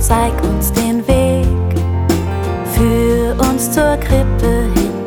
zeig uns den Weg, führ uns zur Krippe hin.